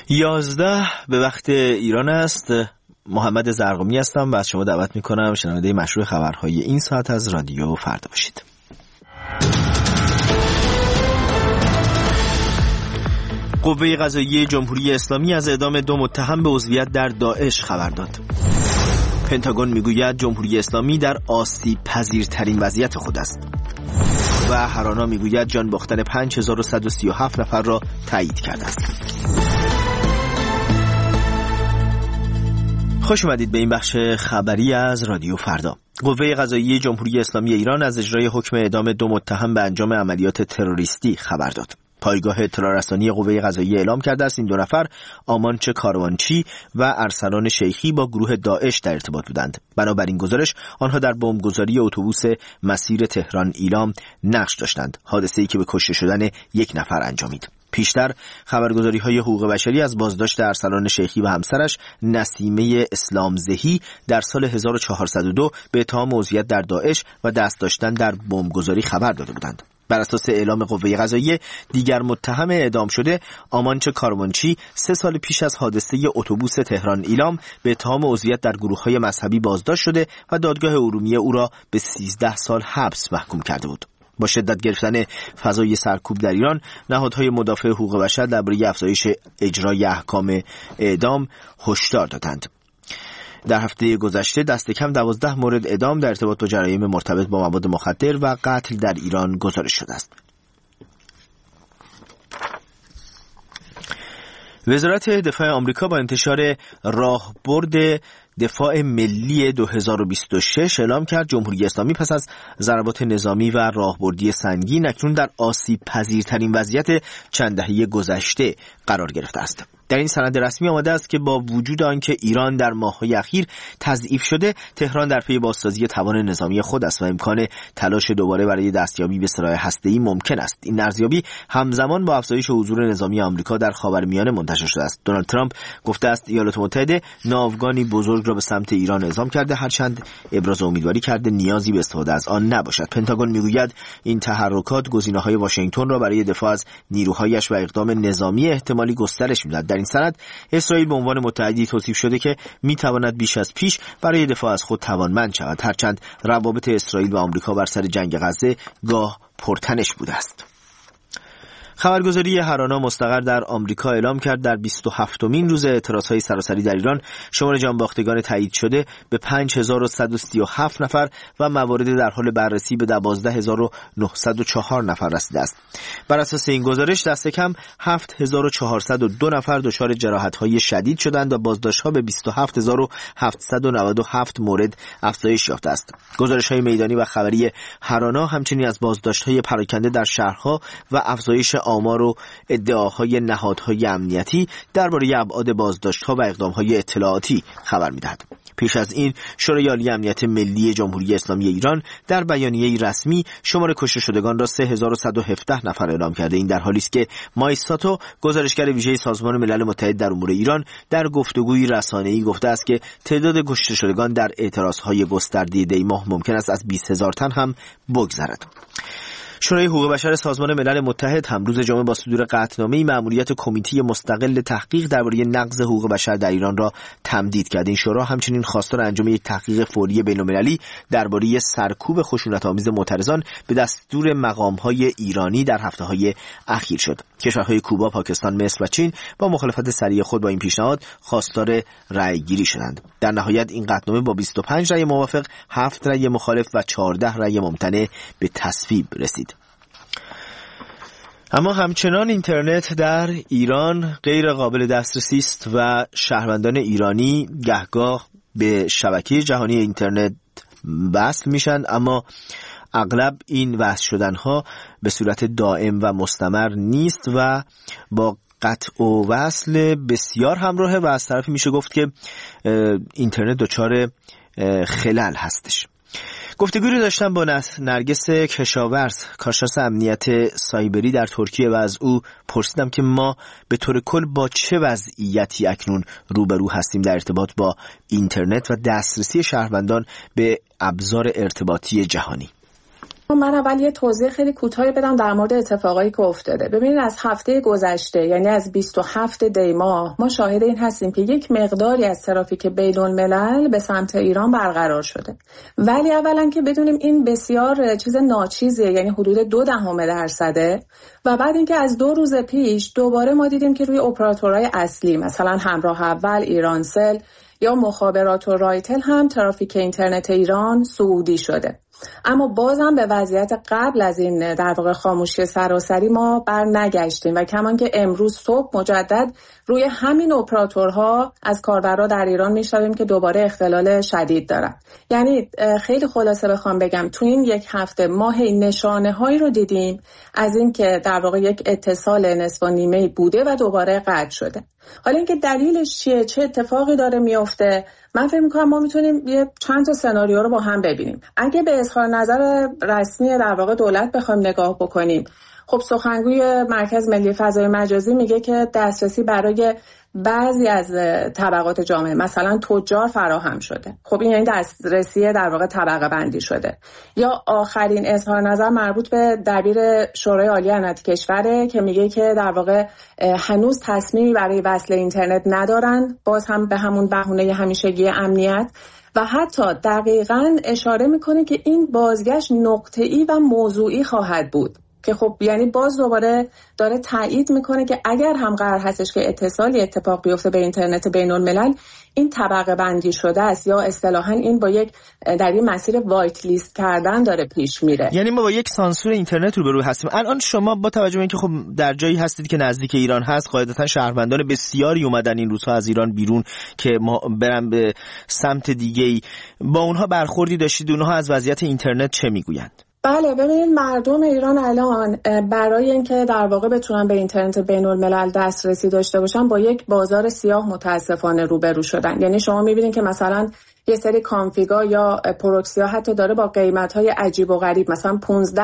11 به وقت ایران است. محمد زرقمی هستم و از شما دعوت میکنم شنونده مشروع خبرهای این ساعت از رادیو فردا باشید. قوه قضاییه جمهوری اسلامی از اعدام 2 متهم به عضویت در داعش خبر داد. پنتاگون میگوید جمهوری اسلامی در آسیب پذیرترین وضعیت خود است. و هرانا میگوید جان باختن 5137 نفر را تایید کرده است. خوش اومدید به این بخش خبری از رادیو فردا. قوه قضاییه جمهوری اسلامی ایران از اجرای حکم اعدام 2 متهم به انجام عملیات تروریستی خبر داد. پایگاه اطلاع رسانی قوه قضاییه اعلام کرده است این 2 نفر آمانچ کاروانچی و ارسلان شیخی با گروه داعش در ارتباط بودند. بنابراین گزارش آنها در بمبگذاری اتوبوس مسیر تهران ایلام نقش داشتند، حادثه‌ای که به کشته شدن 1 نفر انجامید. پیشتر خبرگزاری‌های حقوق بشری از بازداشت ارسلان شیخی و همسرش نسیمه اسلامزهی در سال 1402 به اتهام عضویت در داعش و دست داشتن در بمبگذاری خبر داده بودند. بر اساس اعلام قوه قضاییه دیگر متهم اعدام شده آمانچ کاروانچی 3 سال پیش از حادثه اتوبوس تهران ایلام به اتهام عضویت در گروه‌های مذهبی بازداشت شده و دادگاه ارومیه او را به 13 سال حبس محکوم کرده بود. با شدت گرفتن فضای سرکوب در ایران، نهادهای مدافع حقوق بشر درباره افزایش اجرای احکام اعدام هشدار دادند. در هفته گذشته دست کم 12 مورد اعدام در ارتباط با جرایم مرتبط با مواد مخدر و قتل در ایران گزارش شده است. وزارت دفاع آمریکا با انتشار راهبرد دفاع ملی 2026 اعلام کرد جمهوری اسلامی پس از ضربات نظامی و راهبردی سنگین اکنون در آسیب پذیرترین وضعیت چند دهه گذشته قرار گرفته است. در این سند رسمی آمده است که با وجود آنکه ایران در ماه‌های اخیر تضعیف شده، تهران در پی بازسازی توان نظامی خود است و امکان تلاش دوباره برای دستیابی به سلاح هسته‌ای ممکن است. این ارزیابی همزمان با افزایش حضور نظامی آمریکا در خاورمیانه منتشر شده است. دونالد ترامپ گفته است ایالات متحده ناوگانی بزرگ را به سمت ایران اعزام کرده، هرچند ابراز امیدواری کرده نیازی به استفاده از آن نباشد. پنتاگون میگوید این تحرکات گزینه‌های واشنگتن را برای دفاع از نیروهایش و اقدام نظامی احتمالی گسترش می‌دهد. در این سند اسرائیل به عنوان متحدی توصیف شده که می‌تواند بیش از پیش برای دفاع از خود توانمند شود، هرچند روابط اسرائیل و آمریکا بر سر جنگ غزه گاه پرتنش بوده است. خبرگزاری هرانا مستقر در آمریکا اعلام کرد در 27مین روز اعتراضهای سراسری در ایران شمار جانباختگان تایید شده به 5137 نفر و موارد در حال بررسی به 12904 نفر رسیده است. بر اساس این گزارش دست کم 7402 نفر دچار جراحت‌های شدید شدند و بازداشت‌ها به 27797 مورد افزایش یافته است. گزارش‌های میدانی و خبری هرانا همچنین از بازداشت‌های پراکنده در شهرها و افزایش آمار و ادعاهای نهادهای امنیتی درباره ابعاد بازداشت‌ها و اقدام‌های اطلاعاتی خبر می‌دهد. پیش از این شورای عالی امنیت ملی جمهوری اسلامی ایران در بیانیه‌ای رسمی شمار کشته شدگان را 3117 نفر اعلام کرده. این در حالی است که مایساتو گزارشگر ویژه سازمان ملل متحد در امور ایران در گفتگوی رسانه‌ای گفته است که تعداد کشته شدگان در اعتراض‌های گسترده دی ماه ممکن است از 20000 تن هم بگذرد. شورای حقوق بشر سازمان ملل متحد هم روز جمعه با صدور قطعنامه‌ای مأموریت کمیته مستقل تحقیق درباره نقض حقوق بشر در ایران را تمدید کرد. این شورا همچنین خواستار انجام یک تحقیق فوری بین‌المللی درباره سرکوب خشونت‌آمیز معترضان به دستور مقام‌های ایرانی در هفته‌های اخیر شد. کشورهای کوبا، پاکستان، مصر و چین با مخالفت سریع خود با این پیشنهاد خواستار رأی‌گیری شدند. در نهایت این قطعنامه با 25 رأی موافق، 7 رأی مخالف و 14 رأی ممتنع به تصویب رسید. اما همچنان اینترنت در ایران غیر قابل دسترسی است و شهروندان ایرانی گهگاه به شبکه جهانی اینترنت وصل میشن، اما اغلب این وصل شدنها به صورت دائم و مستمر نیست و با قطع و وصل بسیار همراهه و از طرفی میشه گفت که اینترنت دچار خلل هستش. گفتگویی داشتم با نرگس کشاورز، کارشناس امنیت سایبری در ترکیه و از او پرسیدم که ما به طور کل با چه وضعیتی اکنون روبرو هستیم در ارتباط با اینترنت و دسترسی شهروندان به ابزار ارتباطی جهانی. من اول یه توضیح خیلی کوتاهی بدم در مورد اتفاقایی که افتاده. ببینید از هفته گذشته، یعنی از 27 دی ماه، ما شاهد این هستیم که یک مقداری از ترافیک بین‌الملل به سمت ایران برقرار شده. ولی اولا که بدونیم این بسیار چیز ناچیزیه، یعنی حدود 0.2%. و بعد اینکه از 2 روز پیش دوباره ما دیدیم که روی اپراتورهای اصلی مثلا همراه اول، ایرانسل یا مخابرات و رایتل هم ترافیک اینترنت ایران صعودی شده. اما بازم به وضعیت قبل از این در واقع خاموشی سراسری ما بر نگشتیم و کمان که امروز صبح مجدد روی همین اپراتورها از کاربرا در ایران میشنویم که دوباره اختلال شدید دارن. یعنی خیلی خلاصه بخوام بگم تو این یک هفته ما نشانه هایی رو دیدیم از این که در واقع یک اتصال نصف و نیمه بوده و دوباره قطع شده. حالا اینکه دلیلش چیه، چه اتفاقی داره میفته، من فکر می‌کنم ما میتونیم یه چند تا سناریو رو با هم ببینیم. اگه به اظهار نظر رسمی در واقع دولت بخوایم نگاه بکنیم، خب سخنگوی مرکز ملی فضای مجازی میگه که دسترسی برای بعضی از طبقات جامعه مثلا تجار فراهم شده. خب این یعنی دسترسی در واقع طبقه بندی شده. یا آخرین اظهار نظر مربوط به دبیر شورای عالی امنیت کشوره که میگه که در واقع هنوز تصمیمی برای وصل اینترنت ندارن، باز هم به همون بهونه همیشگی امنیت، و حتی دقیقاً اشاره میکنه که این بازگشت نقطه‌ای و موضوعی خواهد بود که خب یعنی باز دوباره داره تایید میکنه که اگر هم قرار هستش که اتصالی اتفاق بیفته به اینترنت بین‌الملل، این طبقه بندی شده است یا اصطلاحاً این با یک در این مسیر وایت لیست کردن داره پیش میره. یعنی ما با یک سانسور اینترنت روبرو هستیم. الان شما با توجه به اینکه خب در جایی هستید که نزدیک ایران هست، قاعدتاً شهروندان بسیاری اومدن این روزها از ایران بیرون که ما برن به سمت دیگه‌ای، با اونها برخوردی داشتید؟ اونها از وضعیت اینترنت چه میگویند؟ بله، ببینید مردم ایران الان برای اینکه در واقع بتونن به اینترنت بین‌الملل دسترسی داشته باشن با یک بازار سیاه متاسفانه روبرو شدن. یعنی شما می‌بینید که مثلا یه سری کانفیگا یا پروکسی ها حتی داره با قیمت‌های عجیب و غریب، مثلا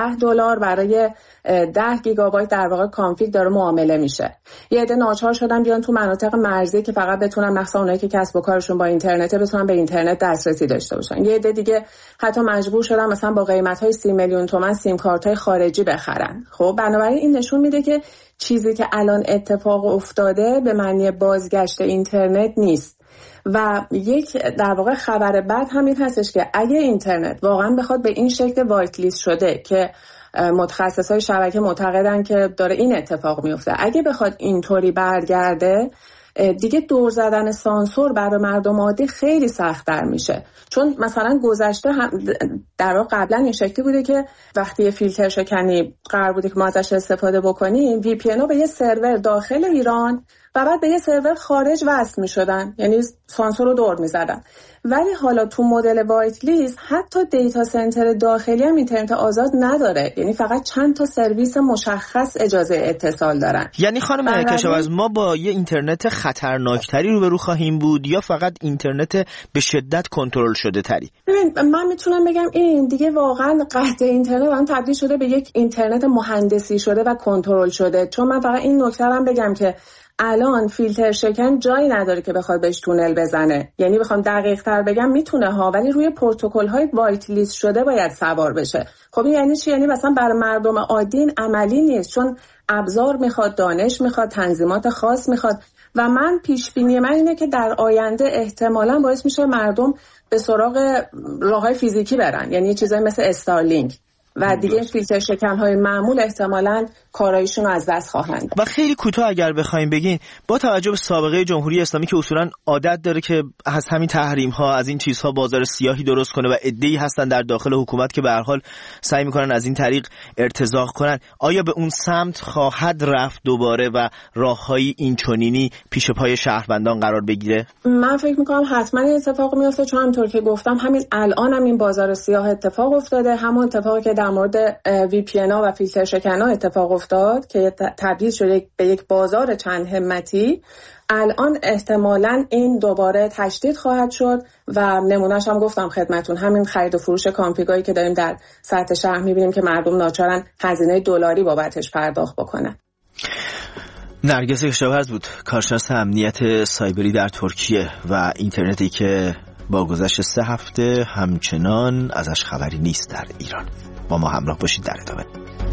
$15 برای 10 گیگابایت در واقع کانفیگ داره معامله میشه. یه عده ناچار شدن بیان تو مناطق مرزی که فقط بتونن مثلا اونایی که کسب و کارشون با اینترنت بتونن به اینترنت دسترسی داشته باشن. یه عده دیگه حتی مجبور شدن مثلا با قیمت‌های 30 میلیون تومان سیم کارت‌های خارجی بخرن. خب بنابراین این نشون میده که چیزی که الان اتفاق افتاده به معنی بازگشت اینترنت نیست. و یک در واقع خبر بد همین هستش که اگه اینترنت واقعا بخواد به این شکل وایت لیست شده که متخصصای شبکه معتقدن که داره این اتفاق میفته، اگه بخواد اینطوری برگرده دیگه دور زدن سانسور برای مردم عادی خیلی سخت‌تر میشه. چون مثلا گذشته در واقع قبلا این شکلی بوده که وقتی فیلتر شکنی قرار بوده که ما ازش استفاده بکنیم، وی پی ان به یه سرور داخل ایران و بعد به یه سرور خارج وصل می‌شدن، یعنی سانسور رو دور می‌زدن. ولی حالا تو مدل وایت لیست حتی دیتا سنتر داخلی هم اینترنت آزاد نداره، یعنی فقط چند تا سرویس مشخص اجازه اتصال دارن. یعنی خانم کشاورز ما با یه اینترنت خطرناکتری روبرو خواهیم بود یا فقط اینترنت به شدت کنترل شده تری؟ ببین من میتونم بگم این دیگه واقعا قطع اینترنت واقعا تبدیل شده به یک اینترنت مهندسی شده و کنترل شده. چون من فقط این نکته رو بگم که الان فیلتر شکن جایی نداره که بخواد بهش تونل بزنه. یعنی بخوام دقیق تر بگم میتونه ها، ولی روی پروتکل های وایت لیست شده باید سوار بشه. خب این یعنی چی؟ یعنی مثلا برای مردم عادی عملی نیست، چون ابزار میخواد، دانش میخواد، تنظیمات خاص میخواد. و من پیش بینی من اینه که در آینده احتمالاً باعث میشه مردم به سراغ راههای فیزیکی برن، یعنی چیزایی مثل استارلینک و دیگه فیلتر شکن‌های معمول احتمالاً کارایشون رو از دست خواهند. و خیلی کوتاه اگر بخوایم بگین، با توجه به سابقه جمهوری اسلامی که اصولاً عادت داره که از همین تحریم‌ها، از این چیزها بازار سیاهی درست کنه و عده‌ای هستن در داخل حکومت که به هر حال سعی می‌کنن از این طریق ارتزاق کنن، آیا به اون سمت خواهد رفت دوباره و راه‌های اینچنینی پیش پای شهروندان قرار بگیره؟ من فکر می‌کنم حتماً این اتفاق میفته، چون همونطور که گفتم همین الان هم این بازار سیاه اتفاق افتاده، همون اتفاقی که در مورد وی پی ان ها و فیلتر شکن ها اتفاق افتاد که تبدیل شده به یک بازار چند همتی. الان احتمالاً این دوباره تشدید خواهد شد و نمونهش هم گفتم خدمتون، همین خرید و فروش کانفیگایی که داریم در سطح شهر می‌بینیم که مردم ناچارن هزینه دلاری بابتش پرداخت بکنن. نرگس کشاورز بود، کارشناس امنیت سایبری در ترکیه و اینترنتی که با گذشت 3 هفته همچنان ازش خبری نیست در ایران. با ما همراه باشید در ادامه.